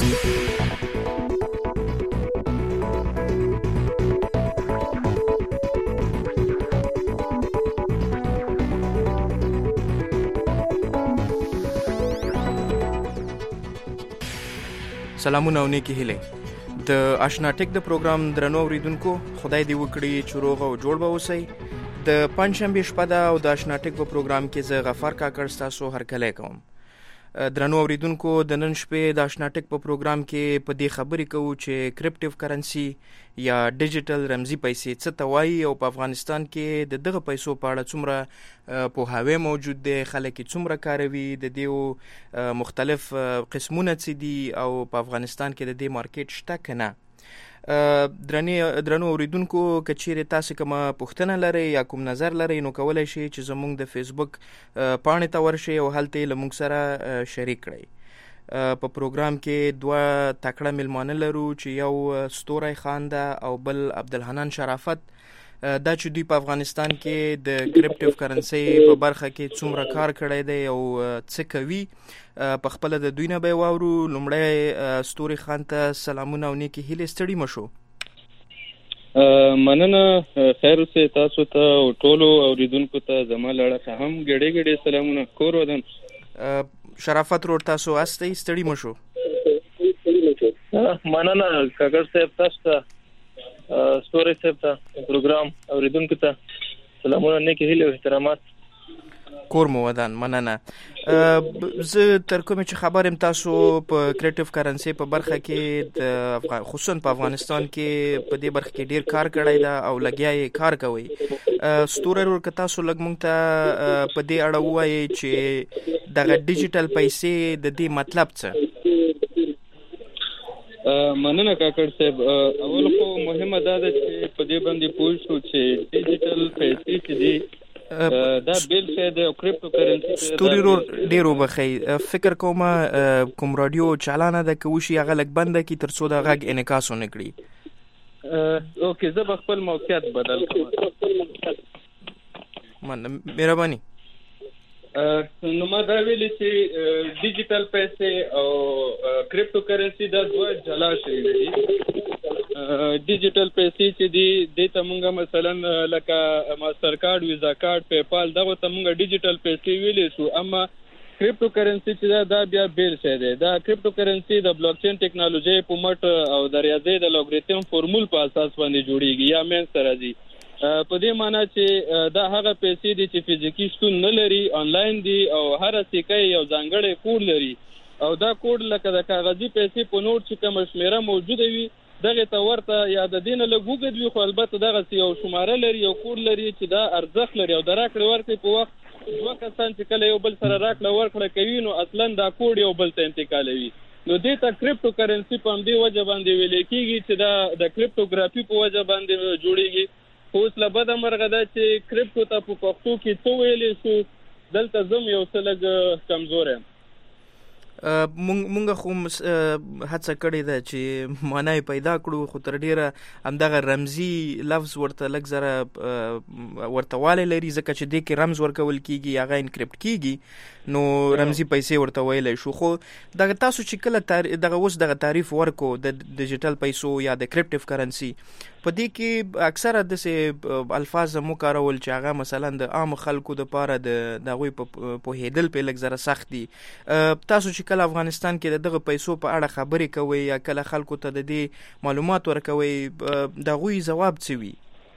سلامونه او نیکی هیلې د آشنا ټیک د پروګرام درنو اوریدونکو خدای دې وکړي چې روغ او جوړ به اوسئ د پنځشنبې شپه ده او د آشنا ټیک په پروګرام کې زه غفار کاکړ ستاسو هرکلی کوم درنو اوریدونکو د نن شپې د آشنا ټیک په پروګرام کې په دې خبرې کوو چې کرپټیو کرنسي یا ډیجیټل رمزي پیسې څه ته وایي او په افغانستان کې د دغه پیسو په اړه څومره پوهاوی موجود دی، خلک یې څومره کاروي، د دې مختلف قسمونه څه دي او په افغانستان کې د دې مارکیټ شته که نه. درنو اوریدونکو که چیرې تاسو کومه پوښتنه لرئ یا کوم نظر لرئ نو کولی شئ چې زموږ د فیسبوک پاڼې ته ورشئ او هلته یې له موږ سره شریک کړئ. په پروګرام کې دوه تکړه میلمانه لرو چې یو ستوری خان ده او بل عبدالحنان شرافت. دا چې دوی په افغانستان کې د کرپټیو کرنسي په برخه کې څومره کار کړی دی او څه کوي په خپله د دوی نه به یې واورو. لومړی ستوري خان ته سلامونه او نیکې هیلې، ستړي مه شو. مننه، خیر اوسئ. تاسو ته او ټولو اوریدونکو ته زما له اړخه هم ګډې ګډې سلامونه. کور ودان شرافت رور تاسو هستئ، ستړي مه شو. مننه کاکړ صاحب، تاسو ته ستوري صاحب ته پروګرام اوریدونکو ته سلامونه، نیکې هیلې او احترامات. کور مو ودان. مننه. زه تر کومې چې خبر یم تاسو په کرپټیو کرنسي په برخه کې د خصوصا په افغانستان کې په دې برخه کې ډیر کار کړی ده او لګیا یې کار کوئ. ستوری ورور که تاسو لږ موږ ته په دې اړه ووایئ چې دغه ډیجیټل پیسې د دې مطلب څه؟ مننه کاکړ صاحب. اول خو مهمه دا ده چې په دې باندې پوه شو چې ډیجیټل پیسې چې دي دا بیل شی دی او کرپټو کرنسي. ستوري رور ډېر وبخئ، فکر کوم کوم رادیو چالانه ده که وشي هغه لږ بنده کړي تر څو د غږ انعکاس ونه کړي. اوکې، زه به خپل موقعیت بدل کوم. مهرباني. نو ما دا ویلي چې ډیجیټل پیسې او کرپټو کرنسي دا دوه جلا شي دي. ډیجیټل پیسې چې دي دې ته مونږ مثلا لکه ماستر کارت، ویزا کارت، پیپال، دغه ته مونږ ډیجیټل پیسې ویلی شو. اما کرپټو کرنسي چې دا بیا بیل شی دی. دا کرپټو کرنسي د بلاک چین ټیکنالوژي په مټ او د ریاضي د لوګریتم فورمول په اساس باندې جوړیږي یا مینس ته راځي. په دې معنی چې دا هغه پیسې دي چې فزیکي شتون نه لري، آنلاین دي او هر سکه یو ځانګړی کوډ لري او دا کوډ لکه د کاغذي پیسې په نوټ چې کومه شمیره موجوده وي دغه ته ورته یا د دې نه لږ اوږد وي، خو البته دغسې یو شماره لري، یو کوډ لري چې دا ارزښت لري. او د راکړې ورکړې په وخت دوه کسان چې کله یو بل سره راکړه ورکړه کوي نو اصلا دا کوډ یو بل ته انتقالوي. نو دې ته کرپټو کرنسي په همدې وجه باندې ویلی کېږي چې دا د کرپټوګرافي په وجه باندې جوړیږي. خو اوس له بده مرغه ده چې کرپټو ته په پښتو کې څه ویلی شو، دلته زم یو څه لږ کمزور یم. مونږ خو هڅه کړې ده چې معنا یې پیدا کړو، خو تر ډیره همدغه رمزي لفظ ورته لږ زره ورته والی لري، ځکه چې دې کې رمز ورکول کېږي، هغه انکریپټ کېږي، نو رمزي پیسې ورته ویلی شو. خو دغه تاسو چې کله دغه اوس دغه تعریف ورکو د ډیجیټل پیسو یا د کرپټیو کرنسي، په دې کې اکثره داسې الفاظ مو کارول چې هغه مثلا د عام خلکو دپاره د هغوی په پوهېدل پې لږ زره سخت دي. تاسو چې کله افغانستان کې د دغه پیسو په اړه خبرې کوئ یا کله خلکو ته د دې معلومات ورکوئ، د هغوی ځواب څه وي؟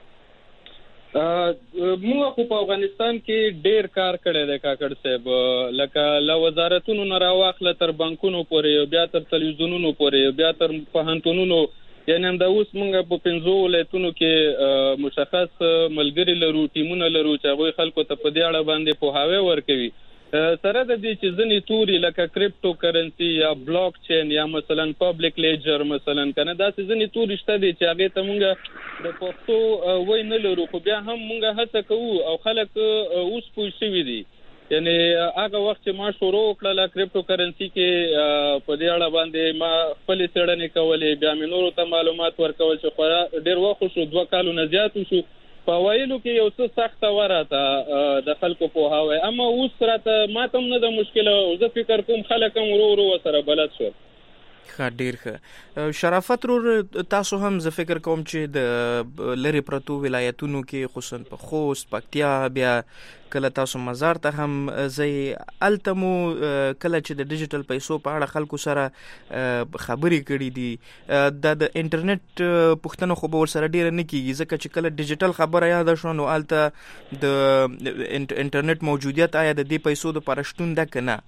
موږ خو په افغانستان کې ډیر کار کړی دی کاکړ صاحب، لکه له وزارتونو نه راواخله تر بانکونو پورې، بیا تر تلویزیونونو پورې، بیا تر پوهنتونونو. یعنې همدا اوس موږ په 5 ولایتونو کې مشخص ملګري لرو، ټیمونه لرو چې هغوی خلکو ته په دې اړه باندې پوهاوی ورکوي. سره د دې چې ځینې توري لکه کرپټو کرنسي یا بلاک چین یا مثلا پبلیک لیجر مثلا کنه داسې ځینې توري شته دي چې هغې ته موږ د پښتو وی نه لرو، خو بیا هم موږ هڅه کوو او خلک اوس پوه شوي دي. یعنې هغه وخت چې ما شروع وکړله کرپټو کرنسي کې په دې اړه باندې ما خپلې څېړنې کولې، بیا مې نورو ته معلومات ورکول چې خورا ډېر وخت شو، 2 کالونه زیات شو. په ویلو کې یو څه سخته وراته د خلکو پوهاوی، اما اوس راته ماته هم نه ده مشکله، زه فکر کوم خلک هم ورو ورو ورسره بلد شول. ډیر ښه. شرافت ورور، تاسو هم زه فکر کوم چې د لری پرتو ولایتونو کې خصوصا په خوست، پکتیا، بیا کله تاسو مزار ته هم زی التمو کله چې د ډیجیټل پیسو په اړه خلکو سره خبرې کړي دي، د انټرنیټ پوښتنه خو به ورسره ډیره نه کیږي ځکه چې کله ډیجیټل خبره یاد شو نو الته د انټرنیټ موجودیت آیا د دې پیسو د پرشتون ده کنه؟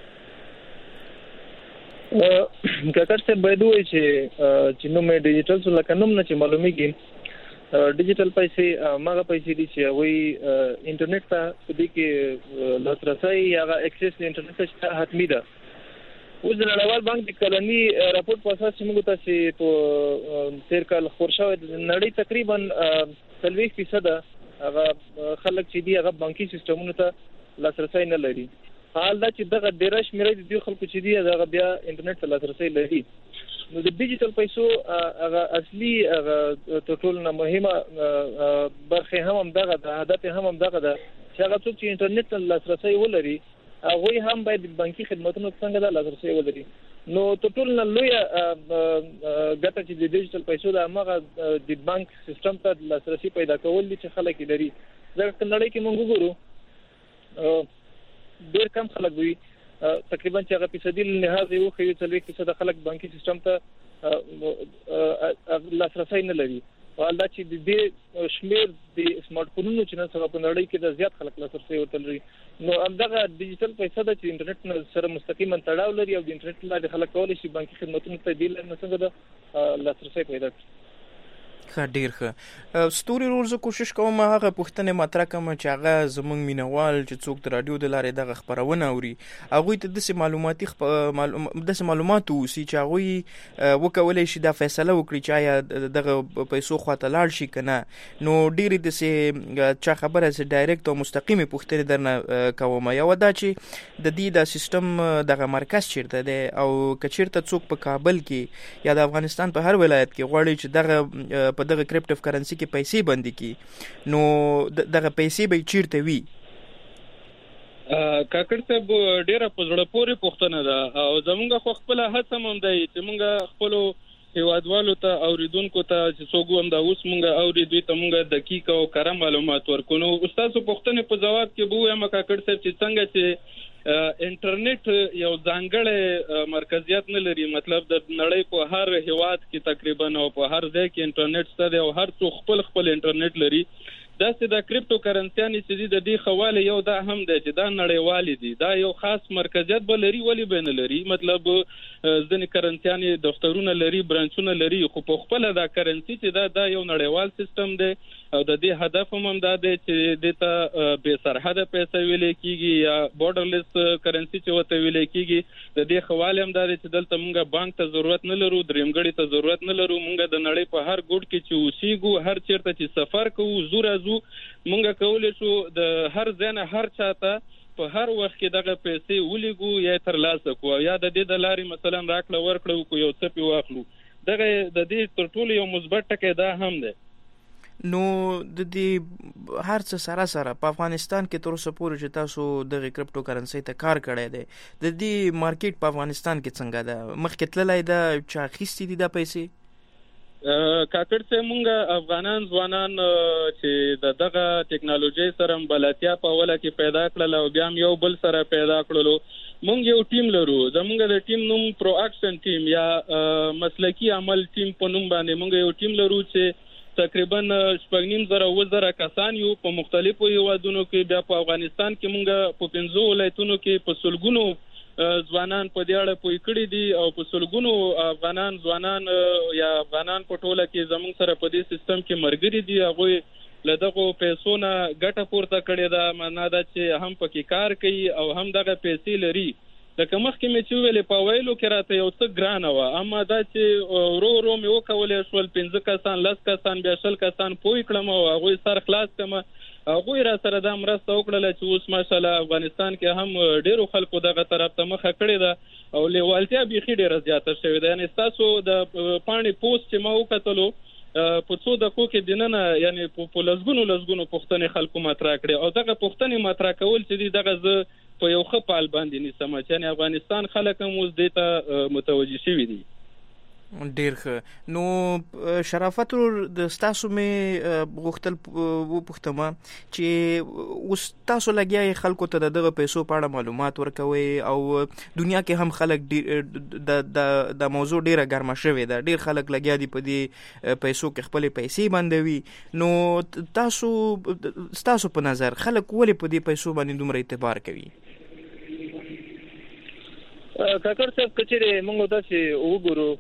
کاکړ صاحب باید وایي چې نوم یې ډیجیټل سو لکه نوم نه چې معلومیږي ډیجیټل پیسې ماغه پیسې دي چې هغوی انټرنیټ ته په دې کې لاسرسی یا هغه اکسس د انټرنیټ ته حتمي ده. اوس د نړیوال بانک د کلني راپورټ په اساس چې موږ تاسې په تیر کال خپور شوی د نړۍ تقریبا 40% هغه خلک چې دي هغه بانکي سیستمونو ته لاسرسی نه لري. حال دا چې دغه ډیره شمیره د دې خلکو چې دي هغه بیا انټرنیټ ته لاسرسی لري. نو د ډیجیټل پیسو هغه اصلي هغه تر ټولو نه مهمه برخه هم دغه ده، هدف هم دغه ده چې هغه څوک چې انټرنیټ ته لاسرسی ولري هغوی هم باید بانکي خدماتونو څنګه د لاسرسی ولري. نو تر ټولو نه لویه ګټه چې د ډیجیټل پیسو د هغه د بانک سیستم ته لاسرسی پیدا کول دي چې خلک لري. ځکه نړۍ کې موږ وګورو ډیر کم خلک وي تقریبا چې هغه فیصدي لحاظ یو خو 40% خلک بانکي سیستم ته لاسرسی نه لري. حال دا چې د دې شمیر د سمارټ فونونو چې نن سبا په نړۍ کې د زیات خلک لاسرسی ورته لري. نو همدغه ډیجیټل پیسې د چې انټرنیټ سره مستقیما تړاو لري او د انټرنیټ له خلک کولی شي بانکي خدماتونو ته دی لري څنګه د لاسرسی پیدا کړي. ډیر ښه. ستوري ورور، زه کوشش کوم هغه پوښتنې مطرح کړم چې هغه زموږ مینوال چې څوک د رادیو د لارې دغه خپرونه اوري هغوی ته داسې معلومات اوسي چې هغوی وکولی شي دا فیصله وکړي چې آیا دغه پیسو خواته لاړ شي که نه. نو ډېرې داسې چا خبره چې ډایرکټ او مستقیمې پوښتنې درنه کوم. یوه دا چې د دې د سیستم دغه مرکز چیرته دی او که چیرته څوک په کابل کې یا د افغانستان په هر ولایت کې غواړي چې دغه په دغه کرپټو کرنسي کې پیسې بندي کی نو دغه پیسې به چیرته وي؟ کاکړ صاحب ډیره په زړه پورې پوښتنه ده او زمونږ خو خپل هڅه هم دی چې مونږ خپل هیوادوالو ته اوریدونکو ته چې څوک هم دا اوس مونږ اوري دوی ته مونږ دقیق او کره معلومات ورکو. نو استاد پوښتنې په جواب کې به وایم کاکړ صاحب چې څنګه چې انټرنیټ یو ځانګړی مرکزیت نه لري، مطلب د نړۍ په هر هیواد کې تقریبا او په هر ځای کې انټرنیټ شته دی او هر څوک خپل انټرنیټ لري. داسې د کریپټو کرنسیانې چې د دې خواله یو دا هم دی چې دا نړیوالې دي، دا یو خاص مرکزیت به لري، ولې به نه لري؟ مطلب ځینې کرنسیانې دفترونه لري، برانچونه لري، خو په خپله دا کرنسي چې دا یو نړیوال سیستم دی او د دې هدف هم دا دی چې دې ته بې سرحده پیسې ویلې کېږي یا بورډرلیس کرنسي چې ورته ویلې کېږي. د دې خواله هم دا دی چې دلته مونږ بانک ته ضرورت نه لرو، درېمګړي ته ضرورت نه لرو. مونږ د نړۍ په هر ګوټ کې چې اوسېږو، هر چیرته چې سفر کوو، زو راځو، مونږ کولی شو د هر ځای نه هر چاته په هر وخت کې دغه پیسې ولیږو یا ترلاسه کړو یا د دې د لارې مثلا راکړه ورکړه وکړو، یو څه پې واخلو. دغه د دې تر ټولو یو مثبت ټکی دا هم دی. نو د دې هر څه سره سره په افغانستان کې تر اوسه پورې چې تاسو دغه کرپټو کرنسي ته کار کړی دی، د دې مارکیټ په افغانستان کې څنګه ده؟ مخکې تللی ده؟ چا اخیستي دي دا پیسې؟ کاکړ صاحب مونږ افغانان ځوانان چې دغه ټیکنالوژي سره بلدتیا په اوله کې پیدا کړل او بیا هم یو بل سره پیدا کړلو. مونږ یو ټیم لرو، زمونږ د ټیم نوم پرو اکشن ټیم یا مسلکی عمل ټیم په نوم باندې مونږ یو ټیم لرو چې تقریبا 9,500 کسان یو په مختلفو هیوادونو کې. بیا په افغانستان کې مونږ په 15 ولایتونو کې په سلګونو ځوانان په دې اړه پوه کړي دي او په سلګونو افغانان ځوانان یا افغانان په ټوله کې زموږ سره په دې سیستم کې مرګري دي. هغوی له دغو پیسو نه ګټه پورته کړې ده، معنا ده چې هم پکې کار کوي او هم دغه پیسې لري. لکه مخکې مې چې ویلې په ویلو کې راته یو څه ګرانه وه، اما دا چې ورو ورو مې وکولی شول 15 کسان 10 کسان بیا 20 کسان پوه کړم او هغوی سر خلاص کړم. هغوی را سره دا مرسته وکړله چې اوس ماشاءالله افغانستان کې هم ډېرو خلکو دغه طرف ته مخه کړې ده او لیوالتیا بیخي ډېره زیاته شوې ده. یعنې ستاسو د پاڼې پوسټ چې ما وکتلو په څو دقیقو کې دننه یعنې په لسګونو پوښتنې خلکو مطرح کړې او دغه پوښتنې مطرح کول چې دي دغه زه په یو ښه پال باندې نیسم چې یعنې افغانستان خلک هم اوس دې ته متوجه شوي دي. ډیر ښه. نو شرافت د ستاسو مې غوښتل وپوښتم چې اوس تاسو لګیا خلکو ته دغه پیسو په اړه معلومات ورکوي او دنیا کې هم خلک د موضوع ډیره ګرمه شوې ده، ډیر خلک لګیا دي په دې پیسو کې خپل پیسې بندوي. نو ستاسو په نظر خلک ولې په دې پیسو باندې دومره اعتبار کوي؟ کاکړ صاحب کچېرې موږ داسې وګورو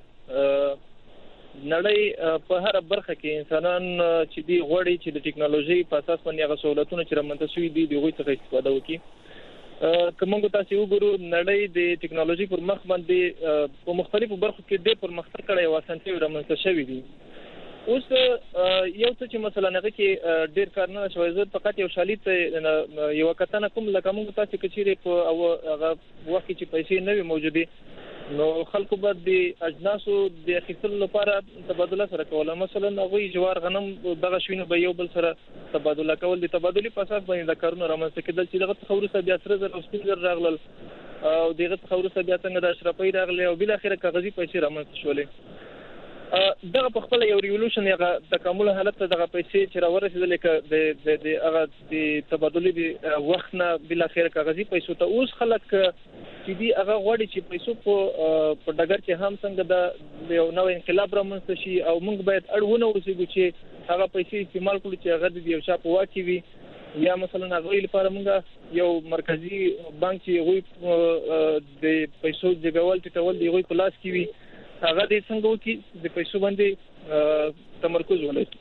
نړۍ په هر برخه کې انسانان چې دی غوړي چې د ټیکنالوژي په اساس باندې هغه سہولتونه چې رامنځته شوي دي دغه څخه استفاده وکړي. کومه تاسو وګورو نړۍ د ټیکنالوژي پر مخ باندې په مختلفو برخو کې ډېر پرمختګ کړی او اسانتیاوې رامنځته شوي دي. اوس یو څه چې مثلا هغه کې ډېر کار نه شوی، زه فقط یو شالید یو کتنه کوم لکه موږ تاسو کچېرې په هغه وخت چې پیسې نه وي موجودې نو خلکو به د اجناسو د اخیستلو لپاره تبادله سره کوله. مثلا هغوی جوار غنم دغه شوینو به یو بل سره تبادله کول، د تبادلې په اساس باندې د کارونه رامنځته کېدل چې دغه څخه وروسته بیا 3000 او 15000 راغلل او دغه څخه وروسته بیا څنګه د اشرافۍ راغلې او بالاخره کاغذي پیسې رامنځته شولې. دغه په خپل یو ریولوشن هغه تکامل حالت ته دغه پیسې چې راورسېدلې ک د هغه د تبادلې د وخت نه بالاخره کاغذي پیسو ته اوس خلک چې دی هغه غواړي چې پیسو په ډګر کې هم څنګه د یو نوې انقلاب رامنځته شي او موږ باید اړونه وسیږو چې هغه پیسې استعمال کړو چې هغه د یو شا په واکې وي، یا مثلا هغه لپاره موږ یو مرکزی بانک چې هغه د پیسو جګول ټټول دی هغه په لاس کې وي، هغه د څنګه وکي د پیسو باندې تمرکز ولري.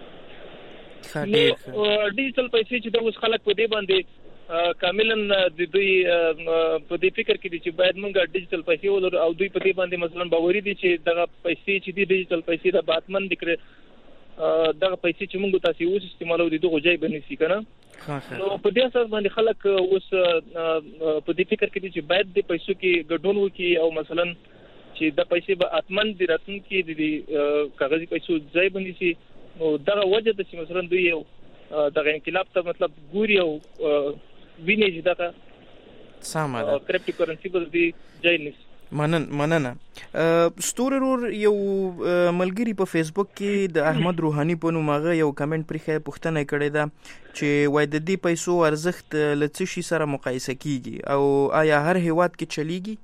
ډیجیټل پیسې چې د اوس خلک په دې باندې کاملا د دوی په دې فکر کې دي چې باید موږ ډیجیټل پیسې ولرو او دوی په دې باندې مثلا باوري دي چې دغه پیسې چې دي ډیجیټل پیسې د باتمن دي کړې دغه پیسې چې موږ تاسو اوس استعمالو دي دغه ځای باندې سي کنه. نو په دې اساس باندې خلک اوس په دې فکر کې دي چې باید د پیسو کې ګډون وکړي او مثلا چې د پیسې به اتمن دي راتلونکي د کاغذي پیسو ځای باندې سي. نو دغه وجه د چې مثلا دوی یو دغه انقلاب ته مطلب ګوري او ویني چې دغه سمه ده کرپټو کرنسي به دی ځای نشي. مننه. ستوري رور یو ملګری په فیسبوک کې د احمد روحانی په نوم هغه یو کمنټ پرې پوښتنه کړې ده چې وای د دې پیسو ارزښت له څه شي سره مقایسه کیږي او آیا هر هیواد کې چلیږي؟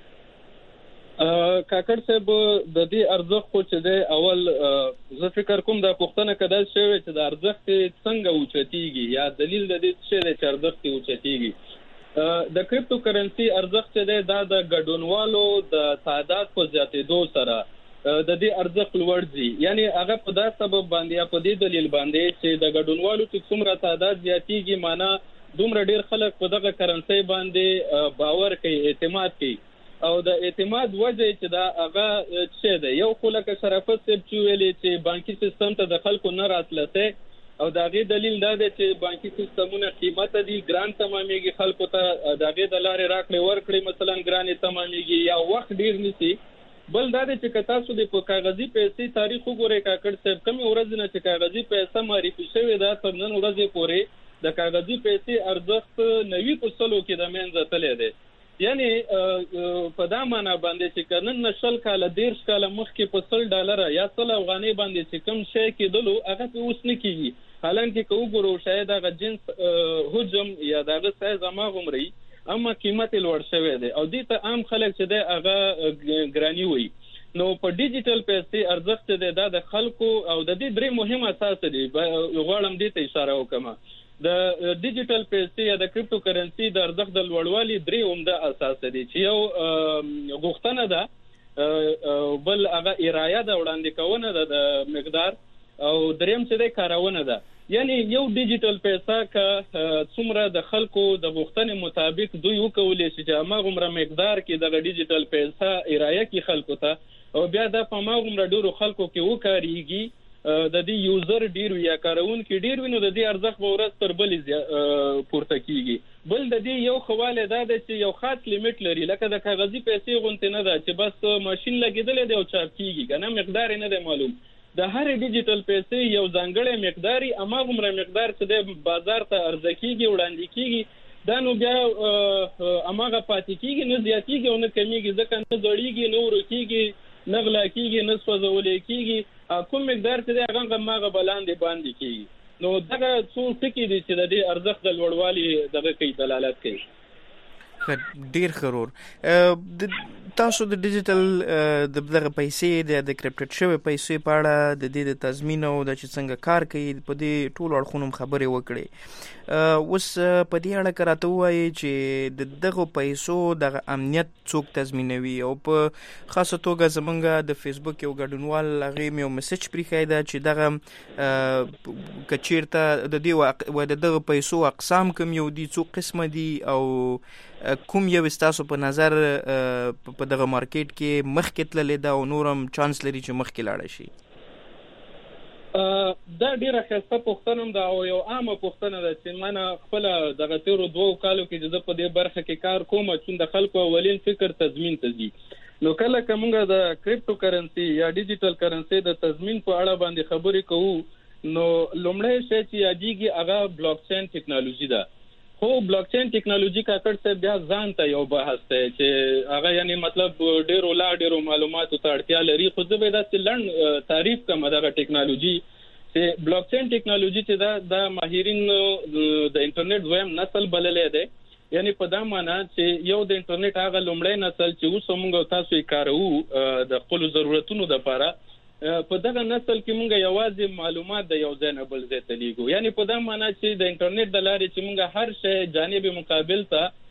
کاکړ صاحب د دې ارزښت خو چې دی اول زه فکر کوم دا پوښتنه کدا شوی چې د ارزښت څنګه اوچتیږي یا دلیل د دې څه دی چې ارزښت اوچتیږي. د کریپټو کرنسي ارزښت چې دی دا د ګډونوالو د تعداد په زیاتېدو سره د دې ارزښت لوړ ځي، یعنی هغه په دا سبب باندې یا په دې دلیل باندې چې د ګډونوالو چې څومره تعداد زیاتېږي معنا دومره ډیر خلک په دغه کرنسي باندې باور کوي، اعتماد کوي او د اعتماد وجه چې دا هغه څه دی. یو خو لکه شرافت صاحب چې ویلي چې بانکي سیستم ته د خلکو نه راتلته او دا غي دلیل دا دی چې بانکي سیستمونه قیمت دي ګران تمامېږي، خلکو ته دا غي د لارې راکړې ورکړې مثلا ګرانې تمامېږي یا وخت ډیر نسی. بل دا دی چې تاسو د کاغذي پیسې تاریخ وګورئ کاکړ صاحب کوم ورځ نه چې کاغذي پیسې معرفي شوې ده تر نن ورځې پورې د کاغذي پیسې ارزښت 90% کې د منځ تللی دی. یعنی په دا معنا باندې چې کنن نشل کاله 10 کاله مخکې په $100 یا 100 افغانۍ باندې چې کوم شی کېدلو هغه په اوس نه کیږي. حالانکه کو وګورو شاید هغه جنس حجم یا دغه سایز ما غمري اما قیمت لوړ شوی دی او دې ته عام خلک چې دی هغه ګرانی وي. نو په ډیجیټل پیسې ارزښت دی دا د خلکو او د دې درې مهم اساس دي. غواړم دې ته اشاره وکم د ډیجیټل پیسې یا د کریپټو کرنسي د ارزښت د لوړوالي درې عمده اساس دي چې یو غوښتنه ده، بل هغه ارایه ده وړاندې کونه ده د مقدار او دریم چې د کارونه ده. یعنی یو ډیجیټل پیسې کا څومره د خلکو د غوښتنې مطابق دوی وکولې چې هغه عمره مقدار کې د ډیجیټل پیسې ارایه کې خلکو ته او بیا د په ما عمره ډیرو خلکو کې وکاريږي د دې یوزر ډیر یا کارون کې ډیر وینو د دې ارزښت به ورځ تر بلې پورته کیږي. بل د دې یو خواله دا ده چې یو خاص لیمټ لري لکه د کاغذي پیسې غونټه نه ده چې بس ماشين لګیدل دی او چاپ کیږي کنه مقدار نه دی معلوم. د هر ډیجیټل پیسې یو ځانګړی مقداري اما عمره مقدار چې د بازار ته ارزښت کیږي وړاندې کیږي دا نو بیا اماغه پاتې کیږي نه زیاتیږي او نه کمیږي ځکه نه زړیږي نه ورکیږي نه غلا کېږي نه سوځولې کېږي کوم مقدار چې دی هغه هماغه به باندې کېږي. نو دغه څو ټکي دي چې د دې ارزښت د لوړوالي دغه کوي دلالت کوي. ډیر خرور تاسو د ډیجیټل دغه پیسې د کرپټډ شوی پیسې په اړه د دې د تضمین او د چې څنګه کار کوي په دې ټول اړخونو خبرې وکړي. اوس په دې اړه راته ووایي چې دغه پیسو دغه امنیت څوک تضمینوي او په خاصه توګه زمونږ د فیسبوک یو ګډونوال هغې مې یو میسج پرېښی ده چې دغه که چېرته د دغه پیسو اقسام کوم یو دي څو قسمه دي او کوم یو ستاسو په نظر په دغه مارکیټ کې مخکې تللی ده او نور هم چانس لري چې مخکې لاړه شي؟ دا ډیره ښایسته پوښتنه ده او یو عامه پوښتنه ده چې ما نه خپله دغه تېرو 2 کالو کې چې زه په دې برخه کې کار کوم چې د خلکو اولین فکر تضمین ته ځي. نو کله که موږ د کرپټو کرنسي یا ډیجیټل کرنسي د تضمین په اړه باندې خبرې کوو نو لومړی شی چې یادېږي هغه بلاک چین ټیکنالوژي ده. خو بلاک چین ټیکنالوژي کاکړ صاحب بیا ځان ته یو بحث دی چې هغه یعنی مطلب ډیرو معلوماتو ته اړتیا لري. خو زه به داسې لنډ تعریف کوم دغه ټیکنالوژي چې بلاک چین ټیکنالوژي چې دا د ماهرین د انټرنیټ دویم نسل بللی دی. یعنی په دا معنا چې یو د انټرنیټ هغه لومړی نسل چې اوس موږ تاسو یې کاروو د خپلو ضرورتونو دپاره په دغه نسل کې موږ یوازې معلومات د یو ځای نه بل ځای ته لیږو. یعنی په دا معنا چې د انټرنیټ د لارې چې موږ هر شی جانب مقابل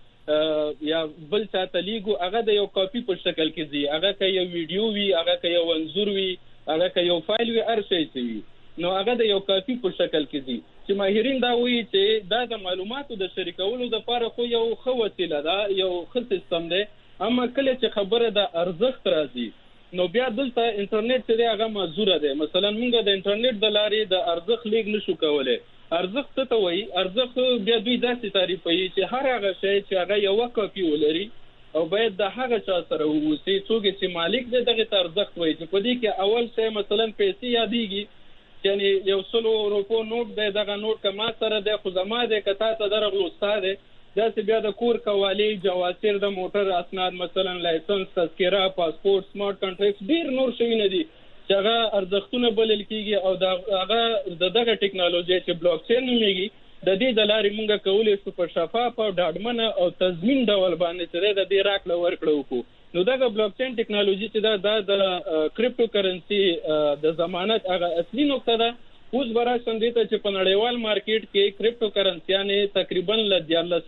ته یا بل چا ته لیږو هغه د یو کاپي په شکل کې ځي. هغه که یو ویډیو وي، هغه که یو انځور وي، هغه که یو فایل وي، هر شی چې وي نو هغه د یو کاپي په شکل کې ځي. چې ماهرین دا وایي چې دا د معلوماتو د شریکولو دپاره خو یو ښه وسیله ده، یو ښه سیستم دی. اما کله چې خبره د ارزښت راځي نو بیا دلته انټرنیټ چې دی هغه معذوره دی. مثلا موږ د انټرنیټ د لارې د ارزښت لیږد نشو کولی. ارزښت څه ته وایي؟ ارزښت بیا دوی داسې تعریفوي چې هر هغه شی چې هغه یوه کاپي ولري او باید د هغه چا سره واوسي څوک چې مالک دی دغې ته ارزښت وایي. چې په دې کې اول شی مثلا پیسې یادېږي یعنی یو 100 روپو نوټ دی، دغه نوټ که ما سره دی خو زما دی که تا ته درغلو ستا دی. داسې بیا د کور کوالي، جواسیر د موټر اسناد مثلا لایسنس، تذکره، پاسپورت، سمارټ کانټریکټس، ډېر نور شیونه دي چې هغه ارزښتونه بلل کېږي او هغه د دغه ټیکنالوژي چې بلاک چین نومېږي د دې د لارې موږ کولی شو په شفاف او ډاډمنه او تضمین ډول باندې چې دی د دې راکړه ورکړه وکړو. نو دغه بلاک چین ټیکنالوژي چې دا د کرپټو کرنسي د ضمانت هغه اصلي نقطه ده. اوس به راشم دې ته چې په نړیوال مارکیټ کې کرپټو کرنسیانې تقریبا له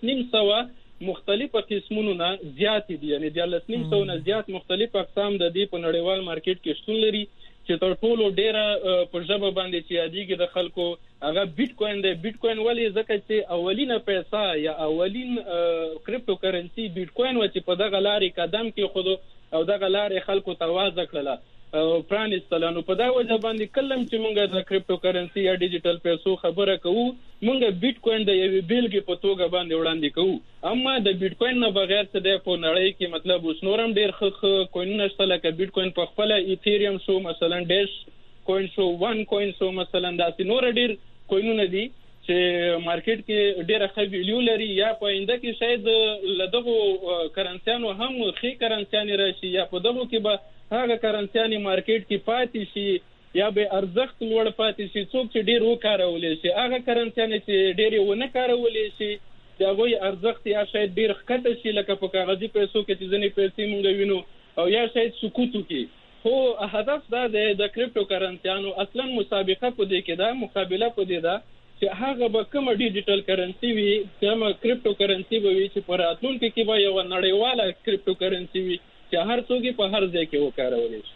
14,900 مختلفه قسمونو نه زیاتې دي. یعنی 14,900 نه زیات مختلف اقسام د دې په نړیوال مارکیټ کې شتون لري چې تر ټولو ډیره په ژبه باندې چې یادېږي د خلکو هغه بیټ کوین دی. بیټ کوین ولې؟ ځکه چې اولینه پیسه یا اولین کرپټو کرنسي بیټ کوین و چې په دغه لارې قدم کېښودو او دغه لارې خلکو ته واضح کړله پرانیستله. نو په دا وجه باندې کله چې موږ د کرپټو کرنسي یا ډیجیټل پیسو خبره کوو موږ بیټ کوین د یوې بیلګې په توګه باندې وړاندې کوو. اما د بیټ کوین نه بغیر څه دی په نړۍ کې مطلب اوس نور هم ډېر ښه کوینونه شته لکه بیټ کوین په خپله ایتیریم شو، مثلا ډیش کوین شو، ون کوین شو، مثلا داسې نور ډېر کوینونه دي چې مارکیټ کې ډېره ښه ویلیو لري. یا په آینده کې شاید له دغو کرنسیانو هم ښې کرنسیانې راشي یا په دغو کې به هغه کرنسیانې مارکیټ کې پاتې شي یا به ارزښت لوړ پاتې شي. څوک چې ډېر وکارولی شي، هغه کرنسیانې چې ډېرې ونه کارولی شي د هغوی ارزښت یا شاید ډېر ښکته شي لکه په کاغذي پیسو کې چې ځینې پیسې موږ وینو او یا شاید سکوت وکړي. خو هدف دا دی د کرپټو کرنسیانو اصلا مسابقه په دې کې ده، مقابله په دې ده چې هغه به کومه ډیجیټل کرنسي وي، کومه کرپټو کرنسي به وي چې په راتلونکي کې به یوه نړیواله کرپټو کرنسي وي چې هر څوک یې په هر ځای کې وکارولی شي.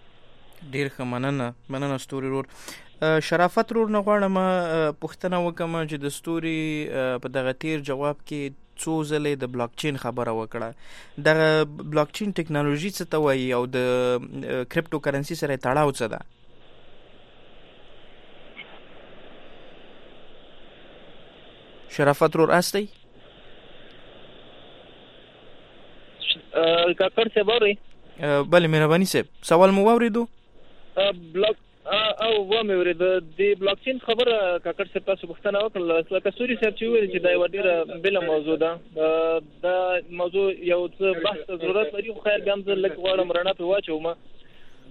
ډېر ښه، مننه ستوري رور. شرافت رور نه غواړم پوښتنه وکړم چې د ستوري په دغه تیر جواب کې څو ځلې د بلاک چین خبره وکړه. دغه بلاک چین ټیکنالوژي څه ته وایي او د کرپټو کرنسي سره تړاو څه ده؟ شرافت رور هستی؟ کاکړ صاحب اورئ؟ بله مهرباني صاحب، سوال مو واورېدو؟ بلاک او ومې اورېده. د بلاک چین خبره کاکړ صاحب تاسو پوښتنه وکړله، لکه سوري صاحب چې وویل چې دا یوه ډېره بېله موضوع ده. دا موضوع یو څه بحث ته ضرورت لري خو خیر بیا هم زه لږ غواړم رڼا پرې واچوم.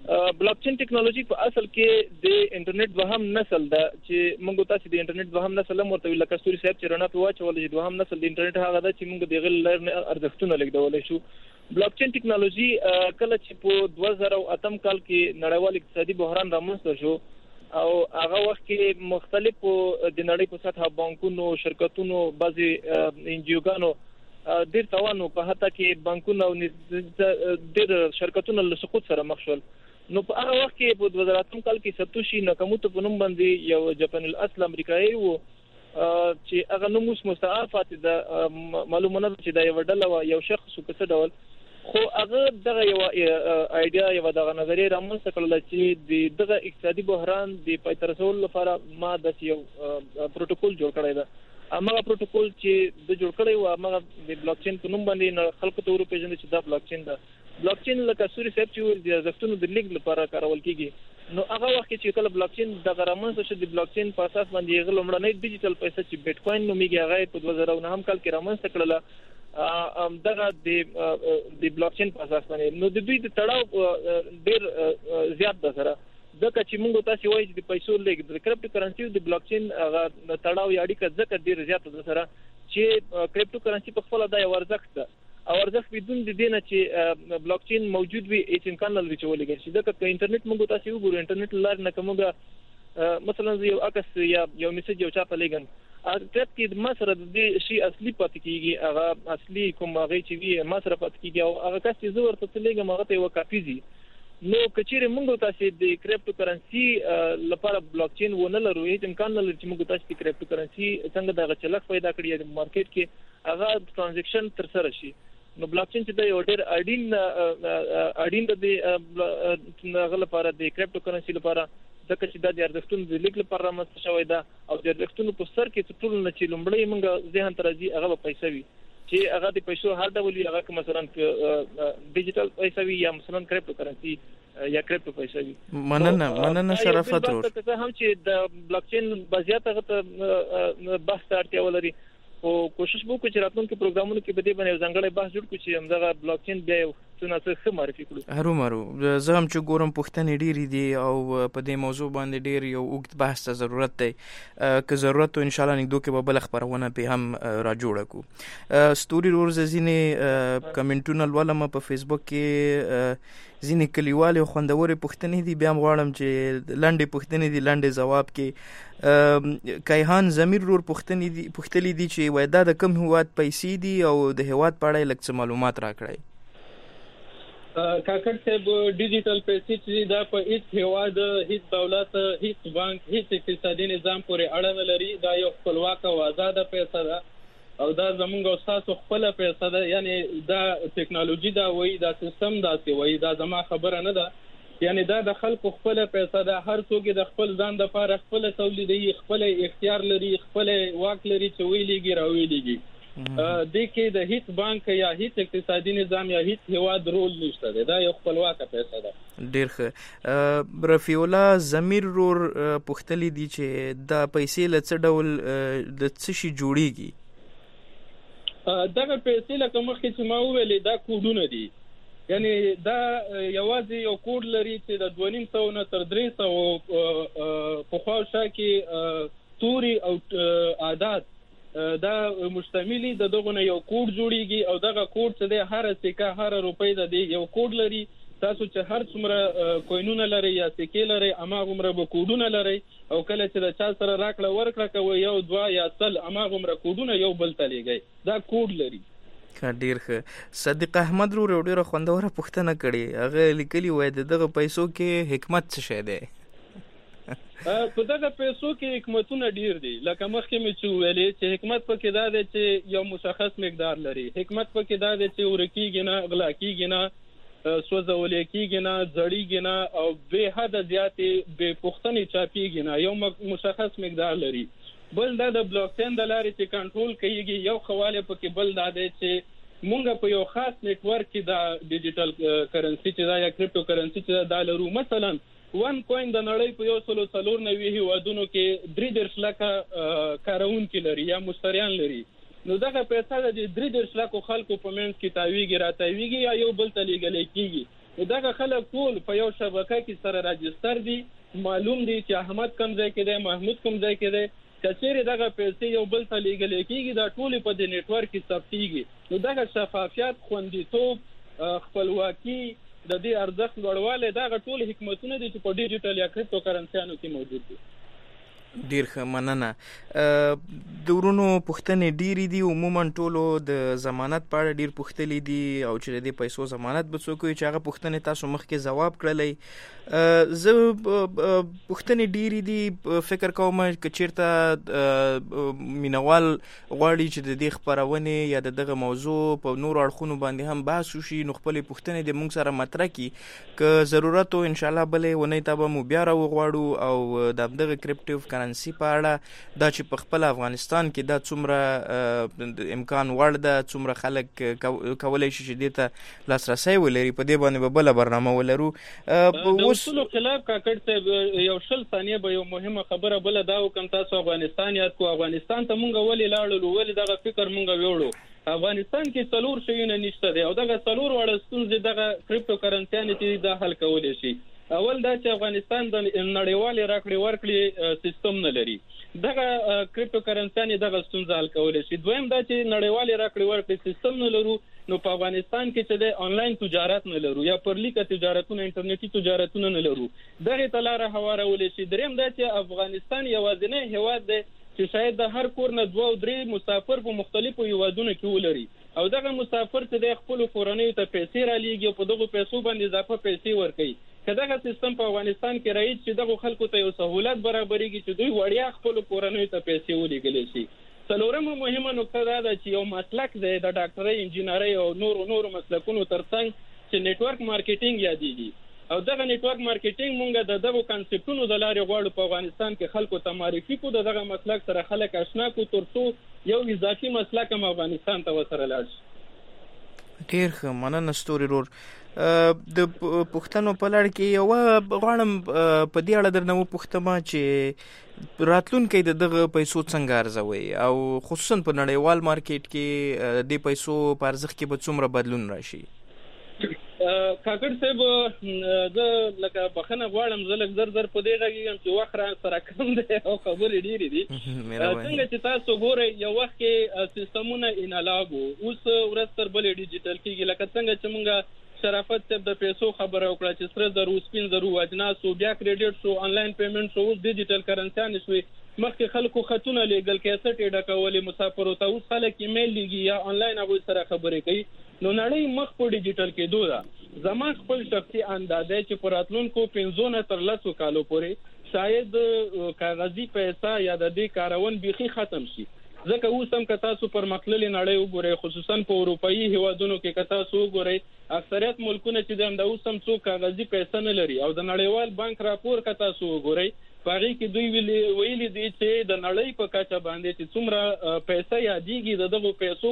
بلاک چین ټیکنالوژي په اصل کې د انټرنیټ دوهم نسل ده چې موږ تاسو د انټرنیټ دوهم نسل مرته ویل کستوري صاحب چې رڼا په واچول چې دوهم نسل د انټرنیټ هغه ده چې موږ د غل لرنه ارزښتونه لیکدولای شو. بلاک چین ټیکنالوژي کله چې په 2008 کال کې نړیوال اقتصادي بحران رامنځته شو او هغه وخت کې مختلفو د نړۍ په سطح بانکونو شرکتونو بعضي انجیوګانو ډېر توانو په حتی کې بانکونو او ډېر شرکتونو له سقوط سره مخ شول. نو په هغه وخت کې په 2008 کال کې ساتوشي ناکاموتو په نوم باندې یو جاپان الاصل امریکایي وو چې هغه نوم مستعارفات د معلومه نه چې دا یو ډله یو شخص څه ډول خو هغه دغه یو ایډیا یو دغه نظریه رامنځته کړل چې دغه اقتصادي بحران د پایترسول لپاره ما د یو پروتوکول جوړ کړی دی. هغه پروتوکول چې د جوړ کړی و هغه د بلاک چین په نوم باندې خلکو ته ورپېژني چې دا بلاک چین ده. بلاک چین لکه سوري صاحب چې د ارزښتونو د لیږد لپاره کارول کیږي. نو هغه وخت چې کله بلاک چین د رامنځته شو د بلاک چین په اساس باندې هغه لومړنۍ ډیجیټل پیسې چې بیت کوین نومیږي هغه په 2009 کال کې رامنځته کړل دغه د بلاک چین په اساس باندې. نو د دوی د تړاو ډیر زیات ده سره ځکه چې موږ تاسو وایي چې د پیسو لیږد د کریپټو کرنسي او د بلاک چین هغه تړاو یا اړیکه ځکه ډیر زیات ده سره چې کریپټو کرنسي په خپل د ارزښت ده او ارزښت بدون د دې نه چې بلاک چین موجود وي هیڅ امکان نه لري چې ولګي شي. ځکه چې انټرنیټ موږ تاسو وګورو انټرنیټ لار نه کومه مثلا یو عکس یا یو میسج یو چاته لګن اته کې ما سره د دې شی اصلي پات کیږي هغه اصلي کوم هغه چې وی ما سره پات کیږي او هغه کس چې زور ته لګم هغه ته یو کاپی دي. نو کچېره موږ تاسو د کریپټو کرنسي لپاره بلاک چین ونه لرو هیڅ امکان نه لري چې موږ تاسو د کریپټو کرنسي څنګه د غچلک پیدا کړی د مارکیټ کې هغه ټرانزیکشن تر سره شي. نو بلاک چین چې د یو ډېر اړین د هغه لپاره د کریپټو کرنسي لپاره ځکه چې د ارزښتونو د لیک لپاره رامنځته شوی ده او د ارزښتونو په سر کې ټول نه چې لومړی موږ ذهن ته راځي هغه پیسې وي چې هغه د پیسو هر ډول وي هغه مثلا ډیجیټل پیسې وي یا مثلا کریپټو کرنسي یا کریپټو پیسې وي. مننه شرافت ورور هم چې د بلاک چین بازیات هغه ته بحث اړتیا ولري او کوشش وکړو چې راتلونکي پروګرامونو کې به دې باندې ځانګړی بحث جوړ کړو چې همدغه بلاک چین بیا یو څه معرفي کړو. هرومرو زه هم چې ګورم پوښتنې ډېرې دي او په دې موضوع باندې ډېر یو اوږد بحث ته ضرورت دی. که ضرورت و انشاءالله نږدې کې به بله خپرونه پې هم را جوړه کړو. ستوري رور زه ځینې کمنټونه لولم په فیسبوک کې ځینې کلیوالې او خوندورې پوښتنې دي بیا هم غواړم چې لنډې پوښتنې دي لنډې ځواب کې. کیهان ضمیر رور پوښتلي دي چې وایي دا د کوم هیواد پیسې دي او د هیواد په اړه یې لږ څه معلومات راکړئ. کاکړ صاحب ډیجیټل پیسې چې دا په هیڅ هیواد هیڅ دولت هیڅ بانک هیڅ اقتصادي نظام پورې اړه نه لري. دا یو خپلواک او آزاده پیسه ده او دا زمونږ او تاسو خپل پیسه ده. یعنی دا ټیکنالوژي دا وایي دا سیستم داسې وایي دا زما خبره نه ده. یعنی دا د خلکو خپل پیسه ده. هر څوک د خپل ځان لپاره خپل تولیدي خپل اختیار لري خپل واک لري چې ویلېږي راویلېږي. د کې د هیڅ بانک یا هیڅ اقتصادي نظام یا هیڅ هیواد رول نشته دی. دا یو خپلواکه پیسه ده. ډېر ښه. رفیع الله ضمیر رور پوښتلي دي چې دا پیسې له څه ډول د څه شي جوړیږي؟ دغه پیسې لکه مخکې چې ما وویلې دا کوډونه دي. یعنی دا یوازې یو کوډ لري چې د 250 نه تر 300 پخوا شا کې توري او عادات دا مشتملي د دغه یو کوډ جوړیږي او دغه کوډ چې د هر سکه هر روپۍ د یو کوډ لري. تاسو چې هر څومره کوینونه لري یا سکې لري اماغه عمره به کوډونه لري او کله چې د چا سره راکړه ورکړه کوي یو دوا یا تل اماغه عمره کوډونه یو بل ته لګي دا کوډ لري. ډېر ښه. صدیق احمد رور ډېره خوندوره پوښتنه کړې. هغه لیکلي وای د دغه پیسو کې حکمت څه شی دی؟ په دغه پیسو کې حکمتونه ډیر دي. لکه مخکې مې چې ویلې چې حکمت پکې دا دی چې یو مشخص مقدار لري. حکمت پکې دا دی چې ورکیږي نه غلا کیږي نه سوځول کیږي نه زړیږي نه او به حد زیاتې به پوښتنې چاپیږي نه. یو مشخص مقدار لري. بل دا د بلاک چین د لارې چې کنټرول کیږي. یو خواله پکې بل دا دی چې مونږ په یو خاص نیټورک کې دا ډیجیټل کرنسي چې دا یا کریپټو کرنسي چې دا لرو. مثلا ون کوین د نړۍ په 194 هیوادونو کې 3 لکه کارونکي لري یا مشتریان لري. نو دغه پیسې د 3 لکه خلکو په منځ کې تاویږي راتاویږي یا یو بل ته لیږل کیږي. دغه خلک ټول په یو شبکه کې سره راجستر دي، معلوم دي چې احمد کوم ځای کې دی، محمود کوم ځای کې دی. کچېرې دغه پیسې یو بل ته لیږل کېږي، دا ټول په دې نیټورک کې ثبتېږي. نو دغه شفافیت، خوندیتوب، خپلواکي، د دې ارزښت لوړوالی، دغه ټول حکمتونه دي چې په ډیجیټل یا کریپټو کرنسیانو کې موجود دي. ډیر ښه مننه. د ورونو پوښتنې ډېرې دي، عموما ټولو د ضمانت په اړه ډېر پوښتلي دي او چې د دې پیسو ضمانت به څوک وي، چې هغه پوښتنې تاسو مخکې ځواب کړلی. زه پوښتنې ډېرې دي، فکر کوم که چېرته مینوال غواړي چې د دې خپرونې یا د دغه موضوع په نورو اړخونو باندې هم بحث وشي، نو خپلې پوښتنې د موږ سره مطرح کړي. که ضرورت و انشاءالله بلې اونۍ ته به مو بیا راوغواړو او د همدغه کریپټو کرنسي په اړه، دا چې په خپل افغانستان کې دا څومره امکان وړ ده، څومره خلک کولی شي چې دې ته لاسرسی ولري، په دې باندې به بله برنامه ولرو. د اصولو خلاف کاکړ صاحب یو 20 ثانیې به یو مهمه خبره بله دا وکړم. تاسو افغانستان یاد کو، افغانستان ته مونږ ولې لاړلو، ولې دغه فکر مونږ ویوړو؟ افغانستان کې 4 شیونه نشته دی او دغه 4 وړه ستونزې دغه کریپټو کرنسیانې چې دا حل کولی شي. اول دا چې افغانستان د نړیوالې راکړې ورکړې سیستم نه لري، دغه کریپټو کرنسیانې دغه ستونزه حل کولی شي. دویم دا چې نړیوالې راکړې ورکړې سیستم نه لرو، نو په افغانستان کې چې د آنلاین تجارت نه لرو یا پر لیکه تجارتونه، انټرنیټي تجارتونه نه لرو، دغه ته لاره هوارولی شي. دریم دا چې افغانستان یوازینی هیواد دی چې شاید د هر کور نه 2 او 3 مسافر په مختلفو هیوادونو کې ولري او دغه مسافر چې د خپل کورنۍ ته پیسې را لیږي او په دغه پیسو باندې اضافه پیسې ورکوي. که دغه سیستم په افغانستان کې رایج چې دغه خلکو ته یو سهولت برابرېږي چې دوی وړیا خپل کورنۍ ته پیسې ولېږلی شي. څلورمه مهمه نکته دا ده چې یو مسلک دی د ډاکټرۍ، انجینرۍ او نورو مسلکونو ترڅنګ چې نیټورک مارکیټینګ یادېږي او دغه نیټورک مارکیټینګ مونږ د دغه کانسپټونو د لارې غواړو په افغانستان کې خلکو ته معرفي کړو، دغه مسلک سره خلک آشنا کړو ترڅو یو اضافي مسلک هم افغانستان ته ورسره لاړ شي. ډېر ښه مننه ستوري رور. د پوښتنو په لړ کې یوه غواړم په دې اړه درنه وپوښتم چې راتلونکی د دغه پیسو څنګه ارزوي او خصوصا په نړیوال مارکیټ کې د پیسو په ارزښت کې به څومره بدلون راشي؟ کاکړ صاحب زه لکه بخښنه غواړم، زه لږ زر په دې غږیږم چې وخت را سره کم دی او خبرې ډېرې دي. څنګه چې تاسو ګورئ یو وخت کې سیستمونه انالاګ وو، اوس ورځ تر بلې ډیجیټل کېږي. لکه څنګه چې مونږ شرافت صاحب د پیسو خبره وکړه چې سره زرو، سپین زرو، اجناس شو، بیا کریډټ شو، آنلاین پیمنټ شو، اوس ډیجیټل کرنسیانې شوې. مخکې خلکو خطونه لیږل، کیسټ یې ډکولې مسافرو ته، اوس خلک ایمیل لیږي یا آنلاین هغوی سره خبرې کوي. نو نړۍ مخ په ډیجیټل کېدو ده. زما خپل شخصي اندازه چې په راتلونکو 15 نه تر 10 کالو پورې شاید کاغذي پیسې یا د دې کارون بیخي ختم شي. ځکه اوس هم که تاسو پرمختللې نړۍ وګورئ، خصوصا په اروپایي هیوادونو کې که تاسو وګورئ، اکثریت ملکونه چې د اوس هم څوک کاغذي پیسې نه لري او د نړیوال بانک راپور که تاسو وګورئ، په هغې کې دوی ویلي دي چې د نړۍ په کچه باندې چې څومره پیسې یادېږي، د دغو پیسو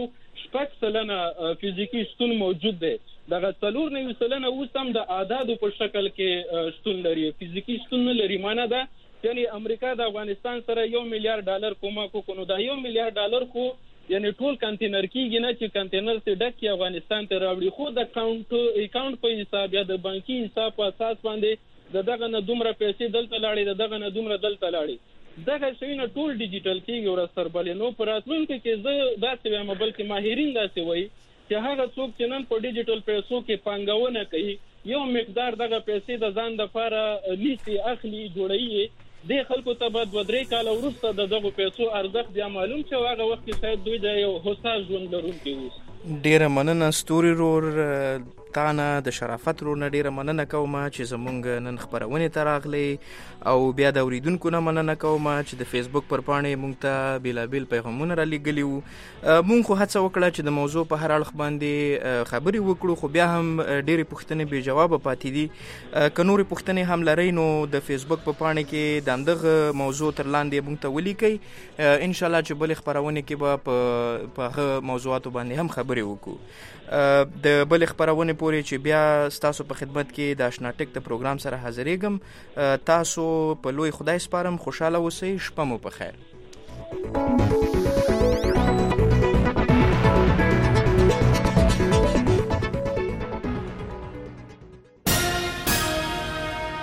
6% فزیکي شتون موجود دی. دغه 4% اوس هم د اعدادو په شکل کې شتون لري، فزیکي شتون نه لري. معنا ده یعنی امریکا د افغانستان سره $1 میلیارډ کومک وکړو، نو دا $1 میلیارډ خو یعنی ټول کنټینر کېږي نه چې کنټینر څه ډک کې افغانستان ته راوړي، خو د اکاونټ په حساب یا د بانکي حساب په اساس باندې دغه نه دومره پیسې دلته لاړې، دغه نه دومره دلته لاړې. دغه شیونه ټول ډیجیټل کېږي ورځ تر بلې. نو په راتلونکي کې زه داسې وایم، بلکې ماهرین داسې وایي چې هغه څوک چې نن په ډیجیټل پیسو کې پانګونه کوي، یو مقدار دغه پیسې د ځان دپاره نیسي، اخلي، جوړوي، دې خلکو ته به 2-3 کاله وروسته د دغو پیسو ارزښت بیا معلوم شي او هغه وخت کې شاید دوی د یو هوسا ژوند لرونکي اوسي. ډیره مننه ستوري رور، تا نه د شرافت رور نه ډیره مننه کوم چې زمونږ نن خپرونې ته راغلی او بیا د اوریدونکو نه مننه کوم چې د فیسبوک پر پاڼې مونږ ته بیلابیل پیغامونه را لیږلي وو. مونږ خو هڅه وکړه چې د موضوع په هر اړخ باندې خبرې وکړو، خو بیا هم ډیرې پوښتنې بې جوابه پاتې دي. که نورې پوښتنې هم لرئ نو د فیسبوک په پاڼې کې د همدغه موضوع تر لاندې مونږ ته ولیکئ، انشاءالله چې بلې خپرونې کې به په هغه موضوعاتو باندې هم خبرې وکړو. د بلې خپرونې پورې چې بیا ستاسو په خدمت کې د اشنا ټک د پروګرام سره حاضرېږم. تاسو په لوی خدای سپارم، خوشحاله اوسئ، شپه مو په خیر.